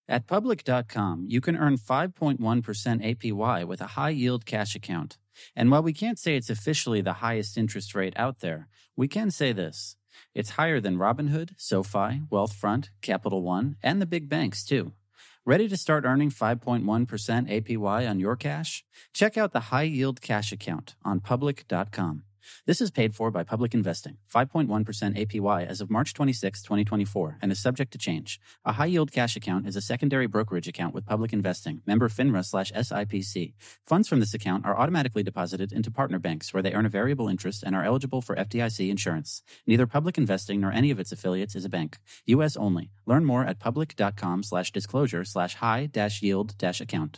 At Public.com, you can earn 5.1% APY with a high-yield cash account. And while we can't say it's officially the highest interest rate out there, we can say this. It's higher than Robinhood, SoFi, Wealthfront, Capital One, and the big banks, too. Ready to start earning 5.1% APY on your cash? Check out the high-yield cash account on Public.com. This is paid for by Public Investing, 5.1% APY as of March 26, 2024, and is subject to change. A high-yield cash account is a secondary brokerage account with Public Investing, member FINRA/SIPC. Funds from this account are automatically deposited into partner banks where they earn a variable interest and are eligible for FDIC insurance. Neither Public Investing nor any of its affiliates is a bank. U.S. only. Learn more at public.com/disclosure/high-yield-account.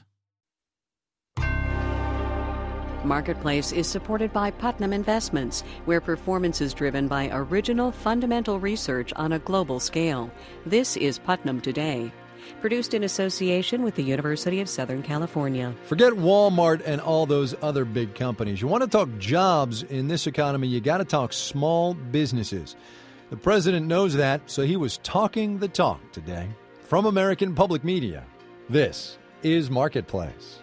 Marketplace is supported by Putnam Investments, where performance is driven by original fundamental research on a global scale. This is Putnam Today, produced in association with the University of Southern California. Forget Walmart and all those other big companies. You want to talk jobs in this economy, you got to talk small businesses. The president knows that, so he was talking the talk today. From American Public Media, this is Marketplace.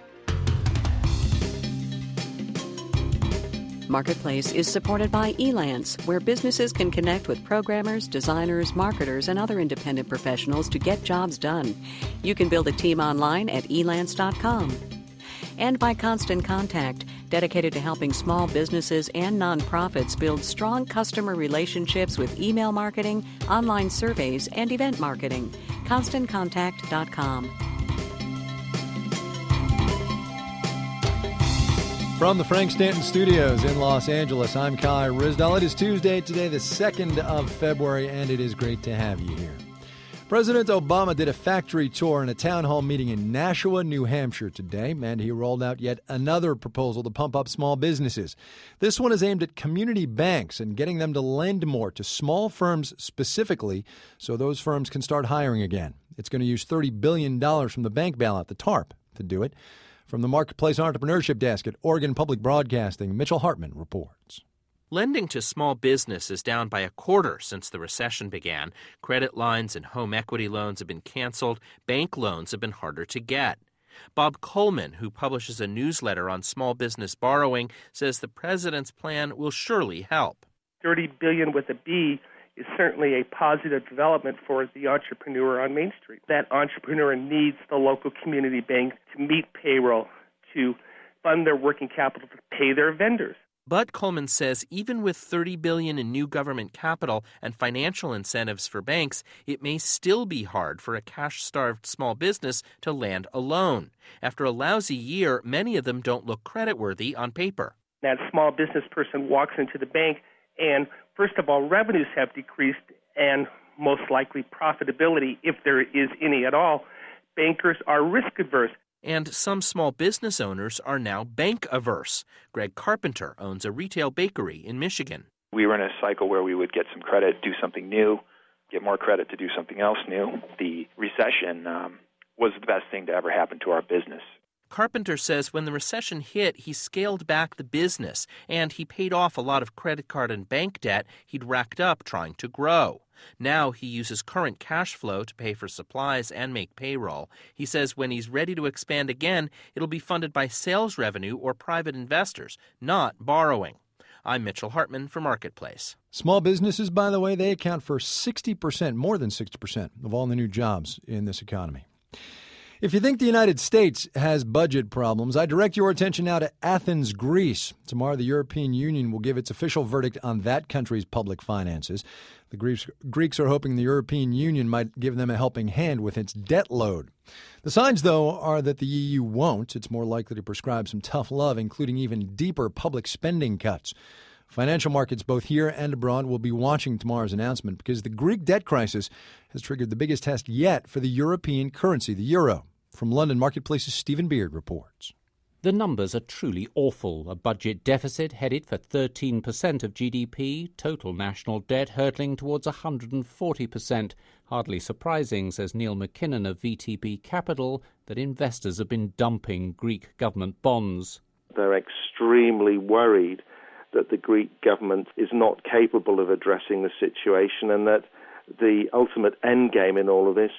Marketplace is supported by Elance, where businesses can connect with programmers, designers, marketers, and other independent professionals to get jobs done. You can build a team online at elance.com. And by Constant Contact, dedicated to helping small businesses and nonprofits build strong customer relationships with email marketing, online surveys, and event marketing. ConstantContact.com. From the Frank Stanton Studios in Los Angeles, I'm Kai Ryssdal. It is Tuesday today, the 2nd of February, and it is great to have you here. President Obama did a factory tour and a town hall meeting in Nashua, New Hampshire today, and he rolled out yet another proposal to pump up small businesses. This one is aimed at community banks and getting them to lend more to small firms specifically so those firms can start hiring again. It's going to use $30 billion from the bank bailout, the TARP, to do it. From the Marketplace Entrepreneurship Desk at Oregon Public Broadcasting, Mitchell Hartman reports. Lending to small business is down by a quarter since the recession began. Credit lines and home equity loans have been canceled. Bank loans have been harder to get. Bob Coleman, who publishes a newsletter on small business borrowing, says the president's plan will surely help. $30 billion with a B is certainly a positive development for the entrepreneur on Main Street. That entrepreneur needs the local community bank to meet payroll, to fund their working capital, to pay their vendors. But Coleman says even with $30 billion in new government capital and financial incentives for banks, it may still be hard for a cash-starved small business to land a loan. After a lousy year, many of them don't look creditworthy on paper. That small business person walks into the bank and, first of all, revenues have decreased and most likely profitability, if there is any at all. Bankers are risk-averse. And some small business owners are now bank-averse. Greg Carpenter owns a retail bakery in Michigan. We were in a cycle where we would get some credit, do something new, get more credit to do something else new. The recession was the best thing to ever happen to our business. Carpenter says when the recession hit, he scaled back the business, and he paid off a lot of credit card and bank debt he'd racked up trying to grow. Now he uses current cash flow to pay for supplies and make payroll. He says when he's ready to expand again, it'll be funded by sales revenue or private investors, not borrowing. I'm Mitchell Hartman for Marketplace. Small businesses, by the way, they account for 60%, more than 60% of all the new jobs in this economy. If you think the United States has budget problems, I direct your attention now to Athens, Greece. Tomorrow, the European Union will give its official verdict on that country's public finances. The Greeks are hoping the European Union might give them a helping hand with its debt load. The signs, though, are that the EU won't. It's more likely to prescribe some tough love, including even deeper public spending cuts. Financial markets both here and abroad will be watching tomorrow's announcement because the Greek debt crisis has triggered the biggest test yet for the European currency, the euro. From London Marketplace's Stephen Beard reports. The numbers are truly awful. A budget deficit headed for 13% of GDP, total national debt hurtling towards 140%. Hardly surprising, says Neil McKinnon of VTB Capital, that investors have been dumping Greek government bonds. They're extremely worried that the Greek government is not capable of addressing the situation and that the ultimate end game in all of this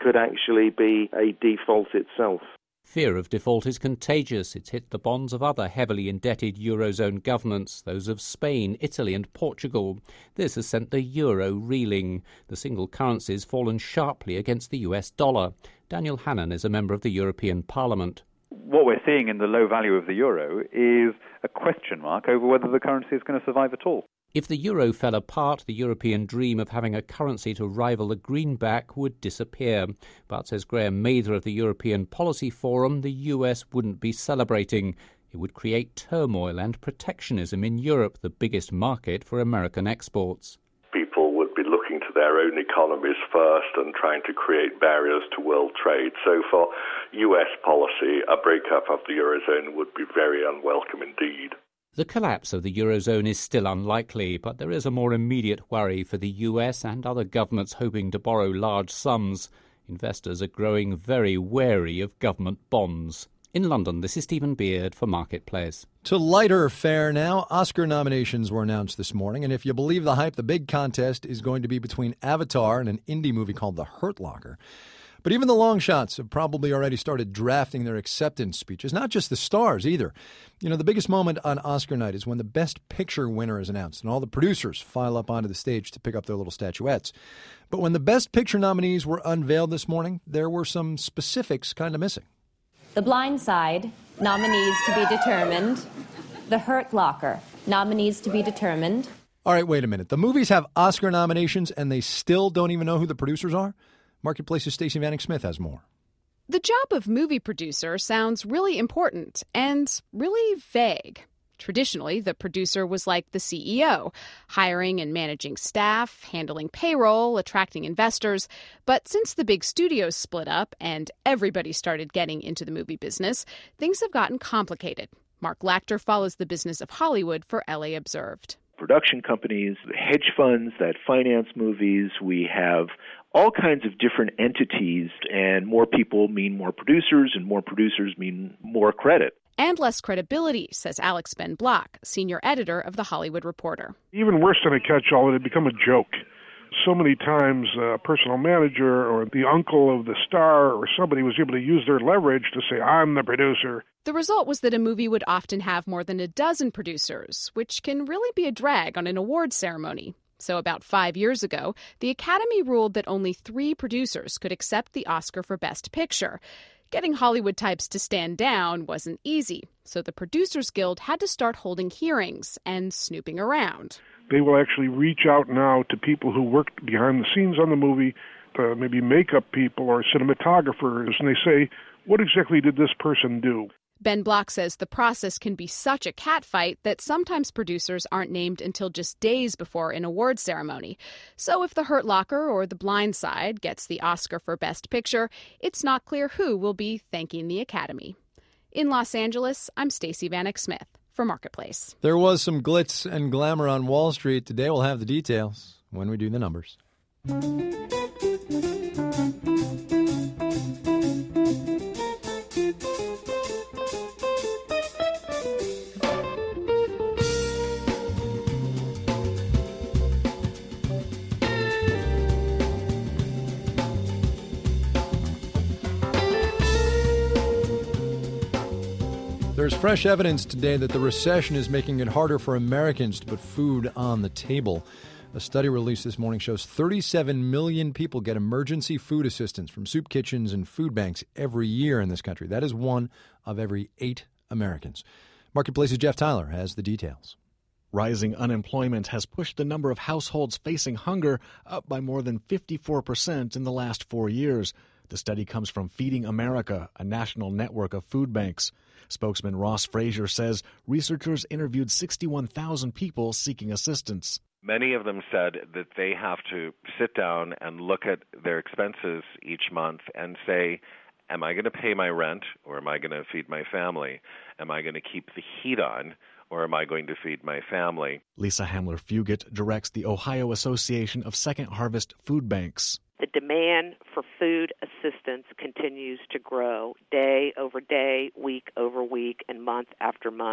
could actually be a default itself. Fear of default is contagious. It's hit the bonds of other heavily indebted Eurozone governments, those of Spain, Italy and Portugal. This has sent the euro reeling. The single currency's fallen sharply against the US dollar. Daniel Hannan is a member of the European Parliament. What we're seeing in the low value of the euro is a question mark over whether the currency is going to survive at all. If the euro fell apart, the European dream of having a currency to rival the greenback would disappear. But, says Graham Mather of the European Policy Forum, the US wouldn't be celebrating. It would create turmoil and protectionism in Europe, the biggest market for American exports. People would be looking to their own economies first and trying to create barriers to world trade. So for US policy, a breakup of the Eurozone would be very unwelcome indeed. The collapse of the Eurozone is still unlikely, but there is a more immediate worry for the US and other governments hoping to borrow large sums. Investors are growing very wary of government bonds. In London, this is Stephen Beard for Marketplace. To lighter fare now, Oscar nominations were announced this morning, and if you believe the hype, the big contest is going to be between Avatar and an indie movie called The Hurt Locker. But even the long shots have probably already started drafting their acceptance speeches, not just the stars either. You know, the biggest moment on Oscar night is when the Best Picture winner is announced and all the producers file up onto the stage to pick up their little statuettes. But when the Best Picture nominees were unveiled this morning, there were some specifics kind of missing. The Blind Side, nominees to be determined. The Hurt Locker, nominees to be determined. All right, wait a minute. The movies have Oscar nominations and they still don't even know who the producers are? Marketplace's Stacey Vanek Smith has more. The job of movie producer sounds really important and really vague. Traditionally, the producer was like the CEO, hiring and managing staff, handling payroll, attracting investors. But since the big studios split up and everybody started getting into the movie business, things have gotten complicated. Mark Lachter follows the business of Hollywood for LA Observed. Production companies, hedge funds that finance movies, we have all kinds of different entities, and more people mean more producers, and more producers mean more credit. And less credibility, says Alex Ben Block, senior editor of The Hollywood Reporter. Even worse than a catch-all, it had become a joke. So many times a personal manager or the uncle of the star or somebody was able to use their leverage to say, I'm the producer. The result was that a movie would often have more than a dozen producers, which can really be a drag on an awards ceremony. So about 5 years ago, the Academy ruled that only 3 producers could accept the Oscar for Best Picture. Getting Hollywood types to stand down wasn't easy, so the Producers Guild had to start holding hearings and snooping around. They will actually reach out now to people who worked behind the scenes on the movie, maybe makeup people or cinematographers, and they say, what exactly did this person do? Ben Block says the process can be such a catfight that sometimes producers aren't named until just days before an awards ceremony. So if The Hurt Locker or The Blind Side gets the Oscar for Best Picture, it's not clear who will be thanking the Academy. In Los Angeles, I'm Stacey Vanek Smith for Marketplace. There was some glitz and glamour on Wall Street. Today we'll have the details when we do the numbers. There's fresh evidence today that the recession is making it harder for Americans to put food on the table. A study released this morning shows 37 million people get emergency food assistance from soup kitchens and food banks every year in this country. That is 1 of every 8 Americans. Marketplace's Jeff Tyler has the details. Rising unemployment has pushed the number of households facing hunger up by more than 54% in the last 4 years. The study comes from Feeding America, a national network of food banks. Spokesman Ross Frazier says researchers interviewed 61,000 people seeking assistance. Many of them said that they have to sit down and look at their expenses each month and say, am I going to pay my rent or am I going to feed my family? Am I going to keep the heat on or am I going to feed my family? Lisa Hamler-Fugit directs the Ohio Association of Second Harvest Food Banks. The demand for food assistance continues to grow day over day, week over week, and month after month.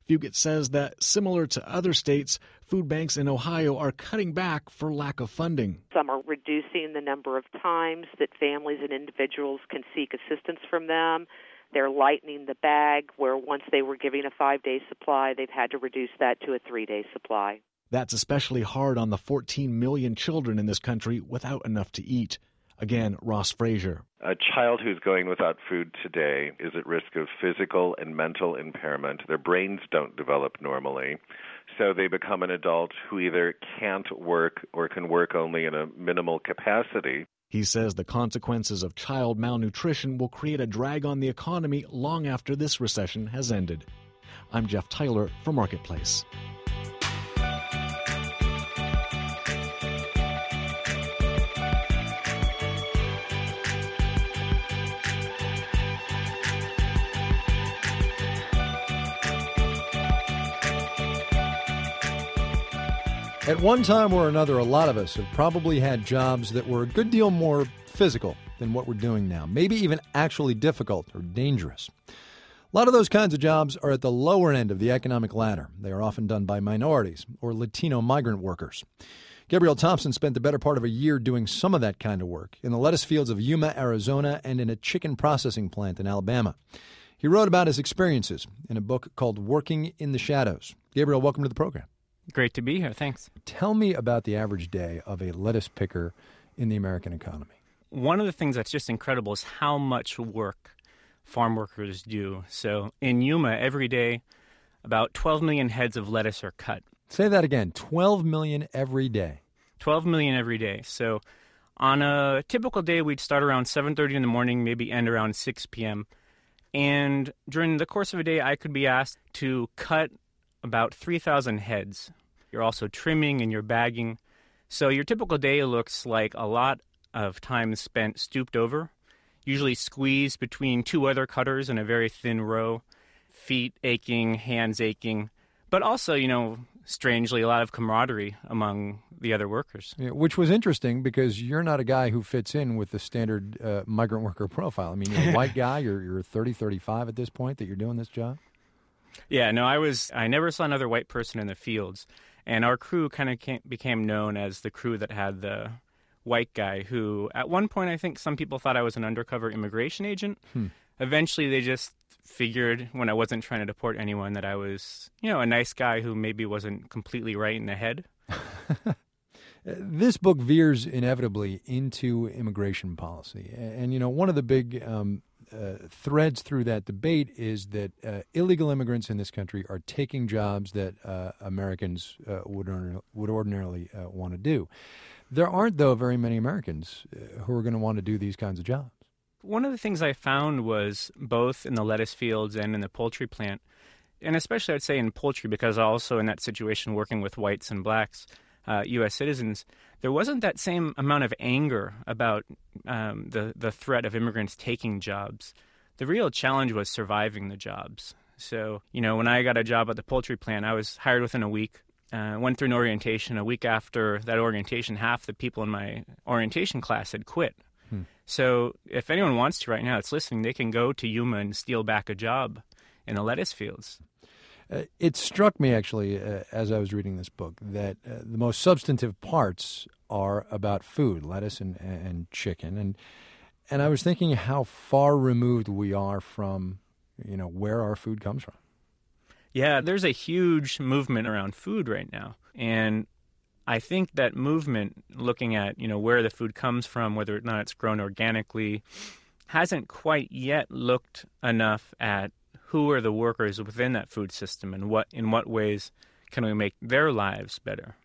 Fugit says that, similar to other states, food banks in Ohio are cutting back for lack of funding. Some are reducing the number of times that families and individuals can seek assistance from them. They're lightening the bag, where once they were giving a 5-day supply, they've had to reduce that to a 3-day supply. That's especially hard on the 14 million children in this country without enough to eat. Again, Ross Frazier. A child who's going without food today is at risk of physical and mental impairment. Their brains don't develop normally, so they become an adult who either can't work or can work only in a minimal capacity. He says the consequences of child malnutrition will create a drag on the economy long after this recession has ended. I'm Jeff Tyler for Marketplace. At one time or another, a lot of us have probably had jobs that were a good deal more physical than what we're doing now, maybe even actually difficult or dangerous. A lot of those kinds of jobs are at the lower end of the economic ladder. They are often done by minorities or Latino migrant workers. Gabriel Thompson spent the better part of a year doing some of that kind of work in the lettuce fields of Yuma, Arizona, and in a chicken processing plant in Alabama. He wrote about his experiences in a book called Working in the Shadows. Gabriel, welcome to the program. Great to be here. Thanks. Tell me about the average day of a lettuce picker in the American economy. One of the things that's just incredible is how much work farm workers do. So in Yuma, every day, about 12 million heads of lettuce are cut. Say that again, 12 million every day. 12 million every day. So on a typical day, we'd start around 7:30 in the morning, maybe end around 6 p.m. And during the course of a day, I could be asked to cut about 3,000 heads. You're also trimming and you're bagging. So your typical day looks like a lot of time spent stooped over, usually squeezed between two other cutters in a very thin row, feet aching, hands aching, but also, strangely, a lot of camaraderie among the other workers. Yeah, which was interesting because you're not a guy who fits in with the standard migrant worker profile. I mean, you're a white guy, you're 30, 35 at this point that you're doing this job? Yeah, no, I never saw another white person in the fields. And our crew kind of became known as the crew that had the white guy who, at one point, I think some people thought I was an undercover immigration agent. Eventually, they just figured when I wasn't trying to deport anyone that I was, a nice guy who maybe wasn't completely right in the head. This book veers inevitably into immigration policy. And, one of the big threads through that debate is that illegal immigrants in this country are taking jobs that Americans would ordinarily want to do. There aren't, though, very many Americans who are going to want to do these kinds of jobs. One of the things I found was both in the lettuce fields and in the poultry plant, and especially I'd say in poultry because also in that situation working with whites and blacks, U.S. citizens, there wasn't that same amount of anger about the threat of immigrants taking jobs. The real challenge was surviving the jobs. So, when I got a job at the poultry plant, I was hired within a week, went through an orientation. A week after that orientation, half the people in my orientation class had quit. So if anyone wants to right now that's listening, they can go to Yuma and steal back a job in the lettuce fields. It struck me, actually, as I was reading this book, that the most substantive parts are about food, lettuce and chicken. And I was thinking how far removed we are from, where our food comes from. Yeah, there's a huge movement around food right now. And I think that movement, looking at, where the food comes from, whether or not it's grown organically, hasn't quite yet looked enough at who are the workers within that food system and in what ways can we make their lives better.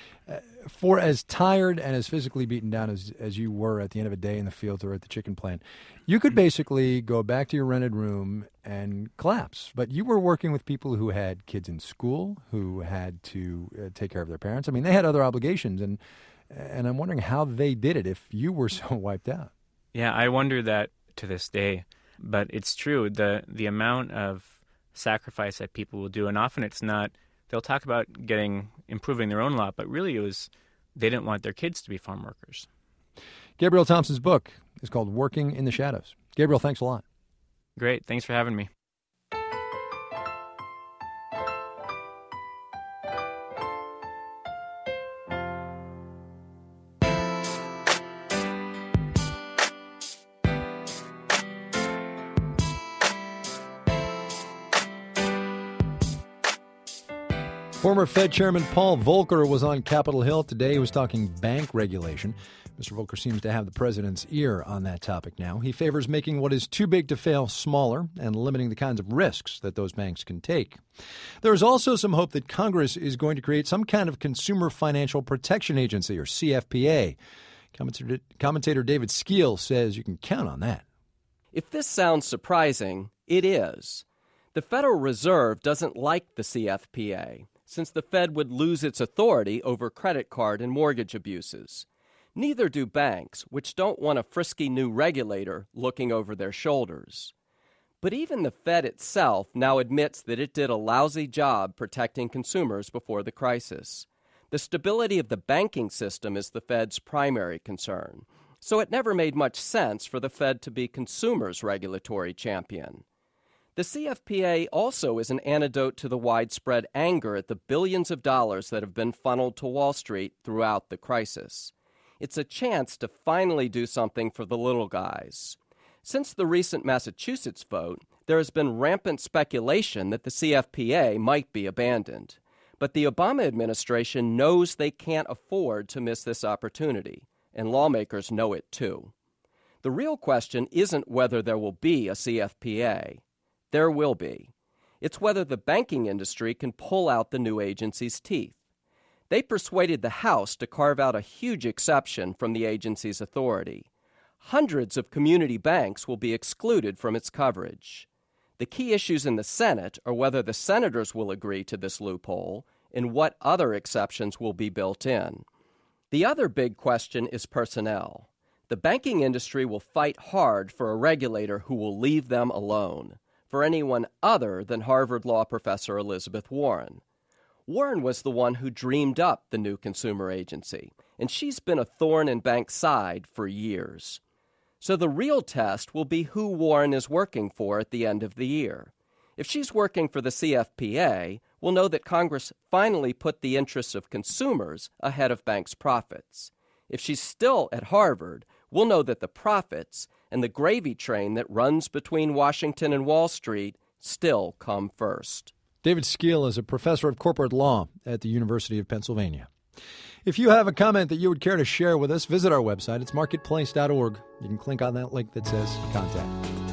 For as tired and as physically beaten down as you were at the end of a day in the fields or at the chicken plant, you could basically go back to your rented room and collapse. But you were working with people who had kids in school, who had to take care of their parents. I mean, they had other obligations, and I'm wondering how they did it if you were so wiped out. Yeah, I wonder that to this day. But it's true, the amount of sacrifice that people will do, and often it's not, they'll talk about improving their own lot, but really it was they didn't want their kids to be farm workers. Gabriel Thompson's book is called Working in the Shadows. Gabriel, thanks a lot. Great. Thanks for having me. Former Fed Chairman Paul Volcker was on Capitol Hill today. He was talking bank regulation. Mr. Volcker seems to have the president's ear on that topic now. He favors making what is too big to fail smaller and limiting the kinds of risks that those banks can take. There is also some hope that Congress is going to create some kind of Consumer Financial Protection Agency, or CFPA. Commentator David Skeel says you can count on that. If this sounds surprising, it is. The Federal Reserve doesn't like the CFPA, since the Fed would lose its authority over credit card and mortgage abuses. Neither do banks, which don't want a frisky new regulator looking over their shoulders. But even the Fed itself now admits that it did a lousy job protecting consumers before the crisis. The stability of the banking system is the Fed's primary concern, so it never made much sense for the Fed to be consumers' regulatory champion. The CFPA also is an antidote to the widespread anger at the billions of dollars that have been funneled to Wall Street throughout the crisis. It's a chance to finally do something for the little guys. Since the recent Massachusetts vote, there has been rampant speculation that the CFPA might be abandoned. But the Obama administration knows they can't afford to miss this opportunity, and lawmakers know it too. The real question isn't whether there will be a CFPA. There will be. It's whether the banking industry can pull out the new agency's teeth. They persuaded the House to carve out a huge exception from the agency's authority. Hundreds of community banks will be excluded from its coverage. The key issues in the Senate are whether the senators will agree to this loophole and what other exceptions will be built in. The other big question is personnel. The banking industry will fight hard for a regulator who will leave them alone, for anyone other than Harvard Law professor Elizabeth Warren. Warren was the one who dreamed up the new consumer agency, and she's been a thorn in banks' side for years. So the real test will be who Warren is working for at the end of the year. If she's working for the CFPA, we'll know that Congress finally put the interests of consumers ahead of banks' profits. If she's still at Harvard, we'll know that the profits and the gravy train that runs between Washington and Wall Street still come first. David Skeel is a professor of corporate law at the University of Pennsylvania. If you have a comment that you would care to share with us, visit our website. It's marketplace.org. You can click on that link that says Contact.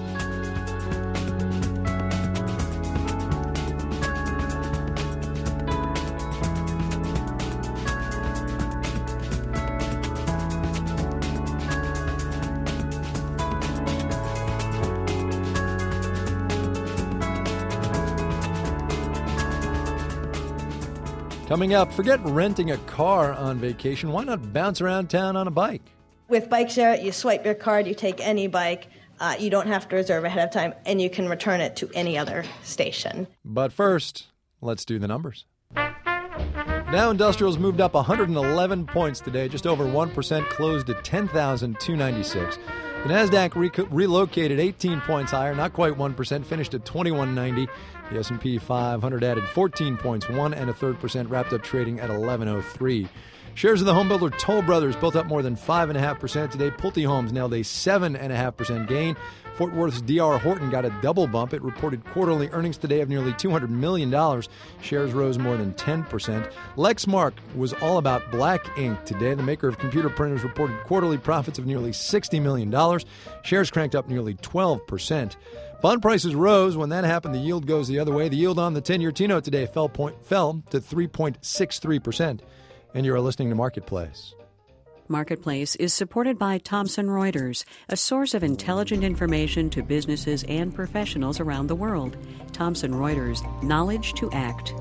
Coming up, forget renting a car on vacation. Why not bounce around town on a bike? With Bike Share, you swipe your card, you take any bike. You don't have to reserve ahead of time, and you can return it to any other station. But first, let's do the numbers. Dow Industrials moved up 111 points today, just over 1%, closed at 10,296. The NASDAQ relocated 18 points higher, not quite 1%, finished at 2190. The S&P 500 added 14 points, 1 1/3%, wrapped up trading at 1103. Shares of the homebuilder Toll Brothers both up more than 5.5% today. Pulte Homes nailed a 7.5% gain. Fort Worth's D.R. Horton got a double bump. It reported quarterly earnings today of nearly $200 million. Shares rose more than 10%. Lexmark was all about black ink today. The maker of computer printers reported quarterly profits of nearly $60 million. Shares cranked up nearly 12%. Bond prices rose. When that happened, the yield goes the other way. The yield on the 10-year T-note today fell to 3.63%. And you're listening to Marketplace. Marketplace is supported by Thomson Reuters, a source of intelligent information to businesses and professionals around the world. Thomson Reuters, knowledge to act.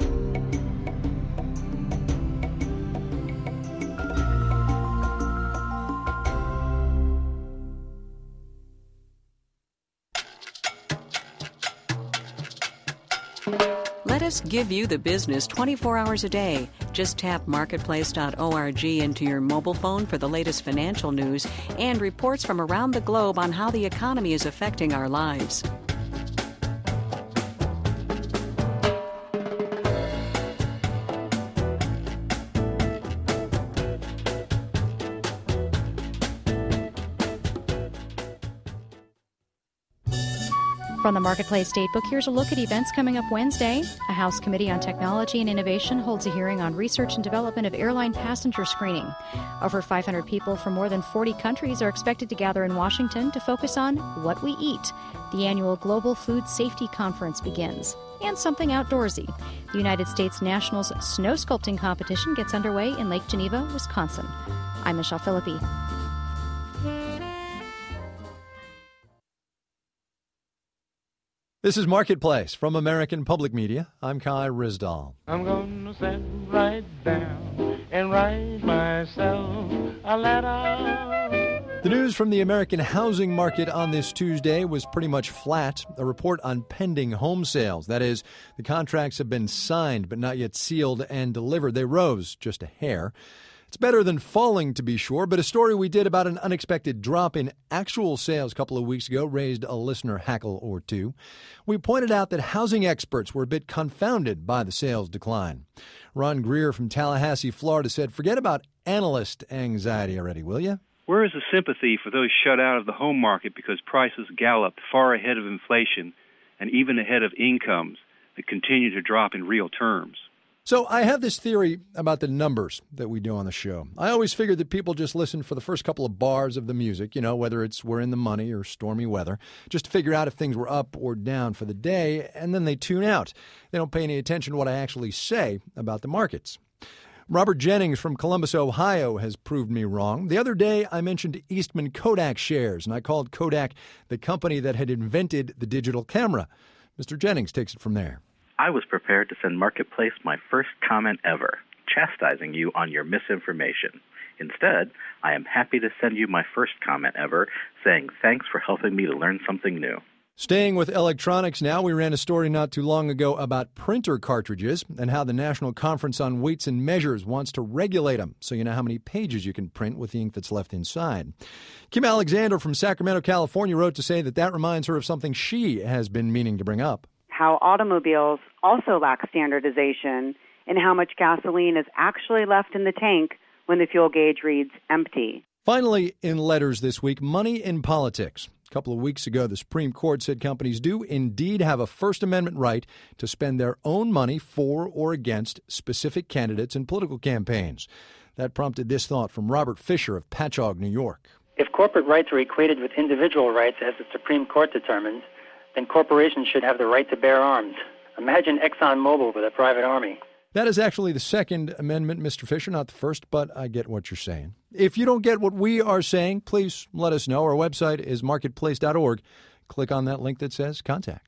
Let us give you the business 24 hours a day. Just tap marketplace.org into your mobile phone for the latest financial news and reports from around the globe on how the economy is affecting our lives. From the Marketplace Datebook, here's a look at events coming up Wednesday. A House Committee on Technology and Innovation holds a hearing on research and development of airline passenger screening. Over 500 people from more than 40 countries are expected to gather in Washington to focus on what we eat. The annual Global Food Safety Conference begins. And something outdoorsy. The United States Nationals snow sculpting competition gets underway in Lake Geneva, Wisconsin. I'm Michelle Philippi. This is Marketplace from American Public Media. I'm Kai Rizdal. I'm going to sit right down and write myself a letter. The news from the American housing market on this Tuesday was pretty much flat. A report on pending home sales. That is, the contracts have been signed but not yet sealed and delivered. They rose just a hair. It's better than falling, to be sure, but a story we did about an unexpected drop in actual sales a couple of weeks ago raised a listener hackle or two. We pointed out that housing experts were a bit confounded by the sales decline. Ron Greer from Tallahassee, Florida said, forget about analyst anxiety already, will you? Where is the sympathy for those shut out of the home market because prices galloped far ahead of inflation and even ahead of incomes that continue to drop in real terms? So I have this theory about the numbers that we do on the show. I always figured that people just listen for the first couple of bars of the music, whether it's We're in the Money or Stormy Weather, just to figure out if things were up or down for the day, and then they tune out. They don't pay any attention to what I actually say about the markets. Robert Jennings from Columbus, Ohio, has proved me wrong. The other day, I mentioned Eastman Kodak shares, and I called Kodak the company that had invented the digital camera. Mr. Jennings takes it from there. I was prepared to send Marketplace my first comment ever, chastising you on your misinformation. Instead, I am happy to send you my first comment ever, saying thanks for helping me to learn something new. Staying with electronics now, we ran a story not too long ago about printer cartridges and how the National Conference on Weights and Measures wants to regulate them so you know how many pages you can print with the ink that's left inside. Kim Alexander from Sacramento, California, wrote to say that reminds her of something she has been meaning to bring up. How automobiles also lack standardization and how much gasoline is actually left in the tank when the fuel gauge reads empty. Finally, in letters this week, money in politics. A couple of weeks ago, the Supreme Court said companies do indeed have a First Amendment right to spend their own money for or against specific candidates in political campaigns. That prompted this thought from Robert Fisher of Patchogue, New York. If corporate rights are equated with individual rights, as the Supreme Court determines, then corporations should have the right to bear arms. Imagine ExxonMobil with a private army. That is actually the Second Amendment, Mr. Fisher, not the first, but I get what you're saying. If you don't get what we are saying, please let us know. Our website is marketplace.org. Click on that link that says Contact.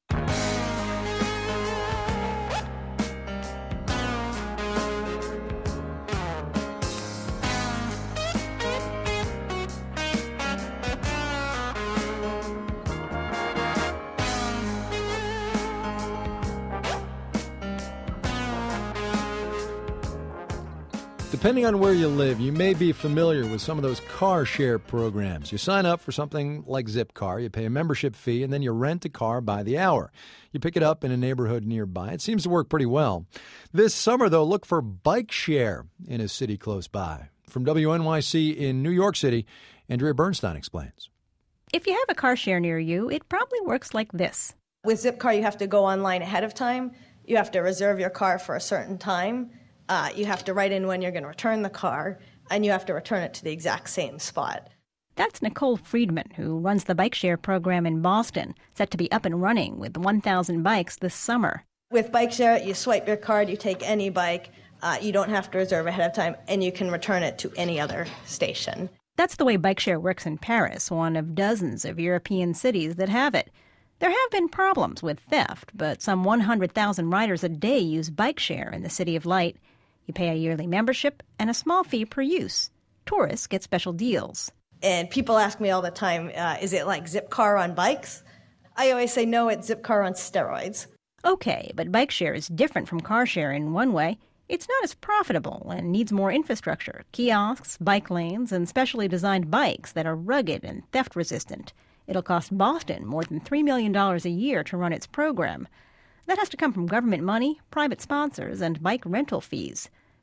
Depending on where you live, you may be familiar with some of those car share programs. You sign up for something like Zipcar, you pay a membership fee, and then you rent a car by the hour. You pick it up in a neighborhood nearby. It seems to work pretty well. This summer, though, look for Bike Share in a city close by. From WNYC in New York City, Andrea Bernstein explains. If you have a car share near you, it probably works like this. With Zipcar, you have to go online ahead of time. You have to reserve your car for a certain time. You have to write in when you're going to return the car, and you have to return it to the exact same spot. That's Nicole Friedman, who runs the bike share program in Boston, set to be up and running with 1,000 bikes this summer. With Bike Share, you swipe your card, you take any bike, you don't have to reserve ahead of time, and you can return it to any other station. That's the way Bike Share works in Paris, one of dozens of European cities that have it. There have been problems with theft, but some 100,000 riders a day use Bike Share in the City of Light. You pay a yearly membership and a small fee per use. Tourists get special deals. And people ask me all the time, is it like Zipcar on bikes? I always say, no, it's Zipcar on steroids. Okay, but Bike Share is different from car share in one way. It's not as profitable and needs more infrastructure, kiosks, bike lanes, and specially designed bikes that are rugged and theft-resistant. It'll cost Boston more than $3 million a year to run its program. That has to come from government money, private sponsors, and bike rental fees.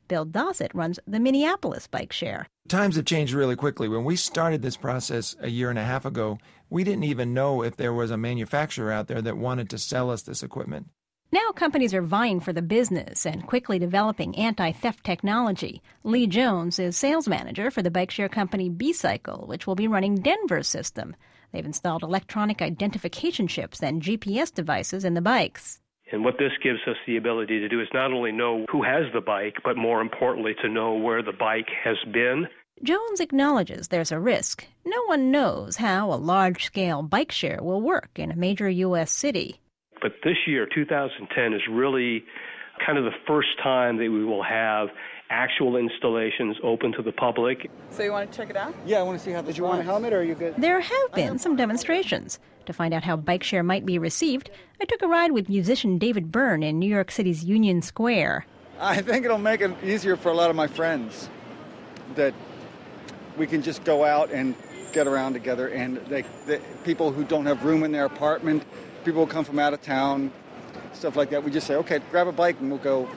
Bill Dossett runs the Minneapolis Bike Share. Times have changed really quickly. When we started this process a year and a half ago, we didn't even know if there was a manufacturer out there that wanted to sell us this equipment. Now companies are vying for the business and quickly developing anti-theft technology. Lee Jones is sales manager for the bike share company B-Cycle, which will be running Denver's system. They've installed electronic identification chips and GPS devices in the bikes. And what this gives us the ability to do is not only know who has the bike, but more importantly, to know where the bike has been. Jones acknowledges there's a risk. No one knows how a large-scale bike share will work in a major U.S. city. But this year, 2010, is really kind of the first time that we will have actual installations open to the public. So you want to check it out? Yeah, I want to see how this. Did you want a helmet or are you good? There have been some demonstrations. To find out how bike share might be received, I took a ride with musician David Byrne in New York City's Union Square. I think it'll make it easier for a lot of my friends that we can just go out and get around together, and the people who don't have room in their apartment, people who come from out of town, stuff like that, we just say, okay, grab a bike and we'll go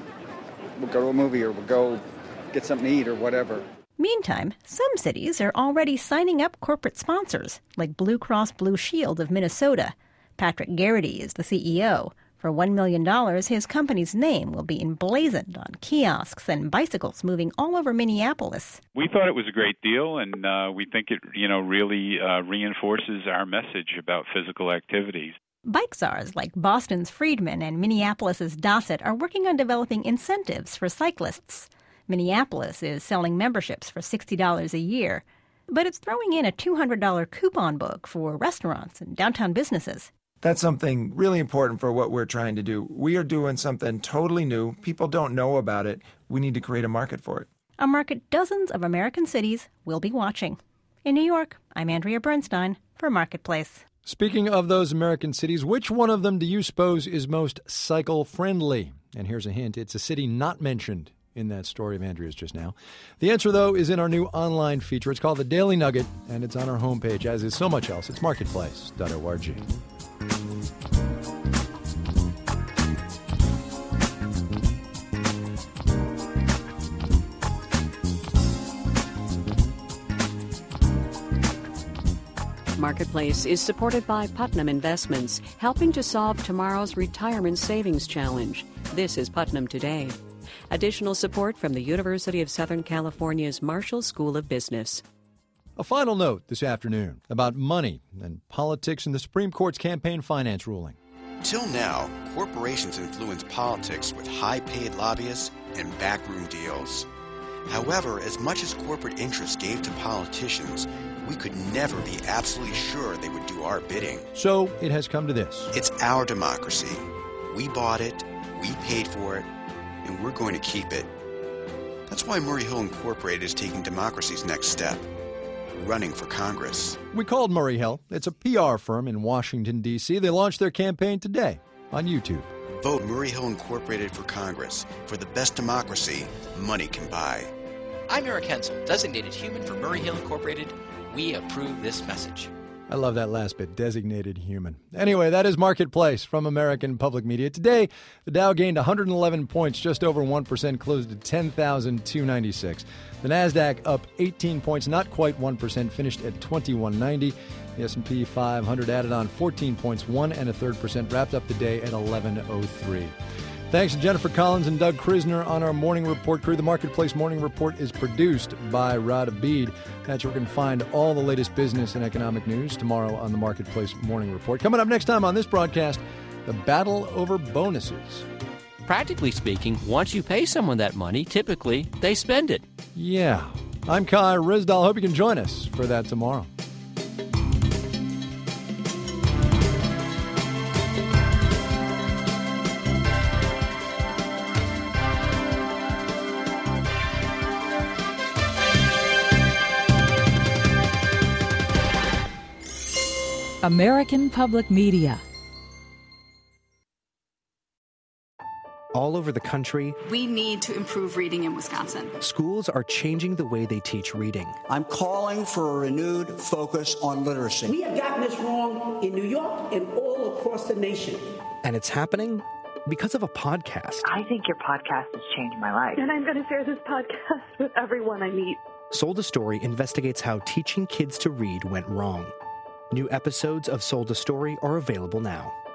to a movie or we'll go get something to eat or whatever. Meantime, some cities are already signing up corporate sponsors, like Blue Cross Blue Shield of Minnesota. Patrick Garrity is the CEO. For $1 million, his company's name will be emblazoned on kiosks and bicycles moving all over Minneapolis. We thought it was a great deal, and we think it, really reinforces our message about physical activities. Bike czars like Boston's Friedman and Minneapolis's Dossett are working on developing incentives for cyclists. Minneapolis is selling memberships for $60 a year, but it's throwing in a $200 coupon book for restaurants and downtown businesses. That's something really important for what we're trying to do. We are doing something totally new. People don't know about it. We need to create a market for it. A market dozens of American cities will be watching. In New York, I'm Andrea Bernstein for Marketplace. Speaking of those American cities, which one of them do you suppose is most cycle-friendly? And here's a hint. It's a city not mentioned in that story of Andrea's just now. The answer, though, is in our new online feature. It's called The Daily Nugget, and it's on our homepage, as is so much else. It's marketplace.org. Marketplace is supported by Putnam Investments, helping to solve tomorrow's retirement savings challenge. This is Putnam Today. Additional support from the University of Southern California's Marshall School of Business. A final note this afternoon about money and politics in the Supreme Court's campaign finance ruling. Till now, corporations influence politics with high-paid lobbyists and backroom deals. However, as much as corporate interests gave to politicians, we could never be absolutely sure they would do our bidding. So it has come to this. It's our democracy. We bought it, we paid for it, and we're going to keep it. That's why Murray Hill Incorporated is taking democracy's next step, running for Congress. We called Murray Hill. It's a PR firm in Washington, D.C. They launched their campaign today on YouTube. Vote Murray Hill Incorporated for Congress for the best democracy money can buy. I'm Eric Hensel, designated human for Murray Hill Incorporated. We approve this message. I love that last bit, designated human. Anyway, that is Marketplace from American Public Media. Today, the Dow gained 111 points, just over 1%, closed at 10,296. The Nasdaq up 18 points, not quite 1%, finished at 2190. The S&P 500 added on 14 points, 1 1/3%, wrapped up the day at 1103. Thanks to Jennifer Collins and Doug Krisner on our Morning Report crew. The Marketplace Morning Report is produced by Rod Abid. That's where you can find all the latest business and economic news tomorrow on the Marketplace Morning Report. Coming up next time on this broadcast, the battle over bonuses. Practically speaking, once you pay someone that money, typically they spend it. Yeah. I'm Kai Rizdal. Hope you can join us for that tomorrow. American Public Media. All over the country, we need to improve reading in Wisconsin. Schools are changing the way they teach reading. I'm calling for a renewed focus on literacy. We have gotten this wrong in New York and all across the nation. And it's happening because of a podcast. I think your podcast has changed my life. And I'm going to share this podcast with everyone I meet. Sold a Story investigates how teaching kids to read went wrong. New episodes of Sold a Story are available now.